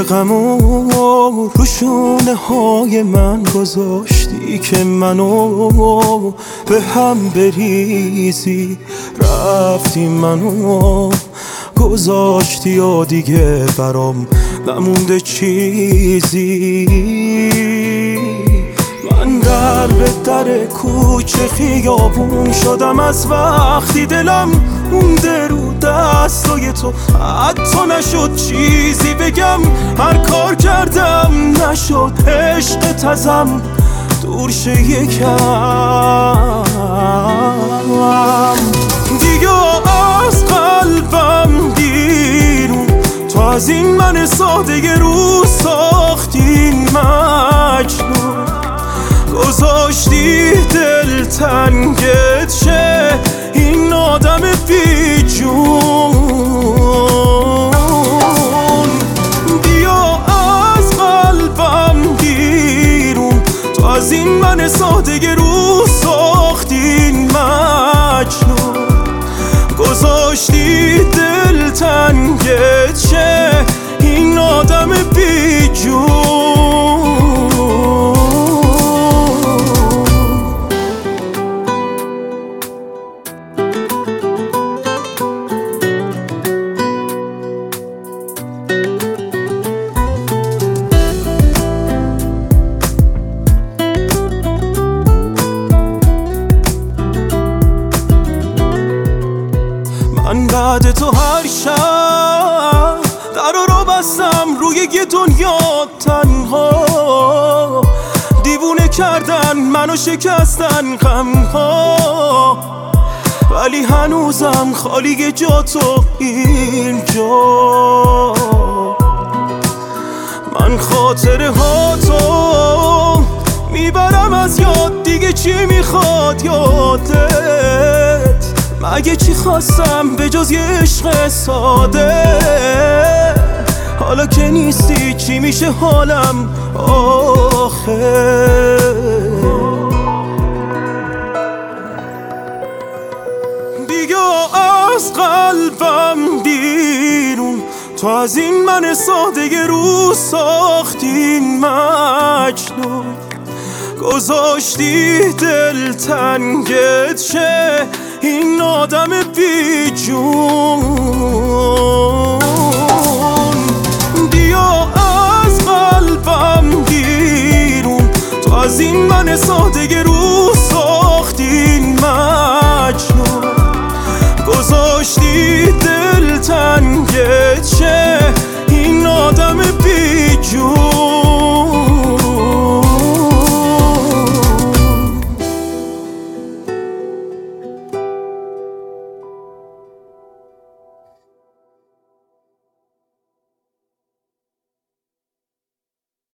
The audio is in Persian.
غمو رو شونه های من گذاشتی که منو به هم بریزی، رفتی منو گذاشتی و دیگه برام نمونده چیزی. من در به در کوچه خیابون شدم از وقتی دلم مونده رو دستای تو، حتی نشد چیزی بگم، هر کار کردم نشد عشقت ازم دور شه یکم. دیگه از قلبم بیرون، تو از این من ساده رو ساختی مجنون، گذاشتی دل تنگت شه این آدم بی جون. بیا از قلبم بیرون، تو از این من ساده رو ساختی مجنون، گذاشتی دل تنگت شه این آدم بی جون. من بعد تو هر شب در رو بستم روی یه دنیا تنها، دیوونه کردن منو شکستن غمها، ولی هنوزم خالی جا تو اینجا. من خاطره ها تو میبرم از یاد، دیگه چی میخواد یادت؟ مگه چی خواستم به جز یه عشق ساده؟ حالا که نیستی چی میشه حالم آخه؟ دیگه از قلبم بیرون، تو از این من ساده رو ساختی مجنون، گذاشتی دل تنگت شه این آدم بی جون. بیا از قلبم بیرون، تو از این من ساده رو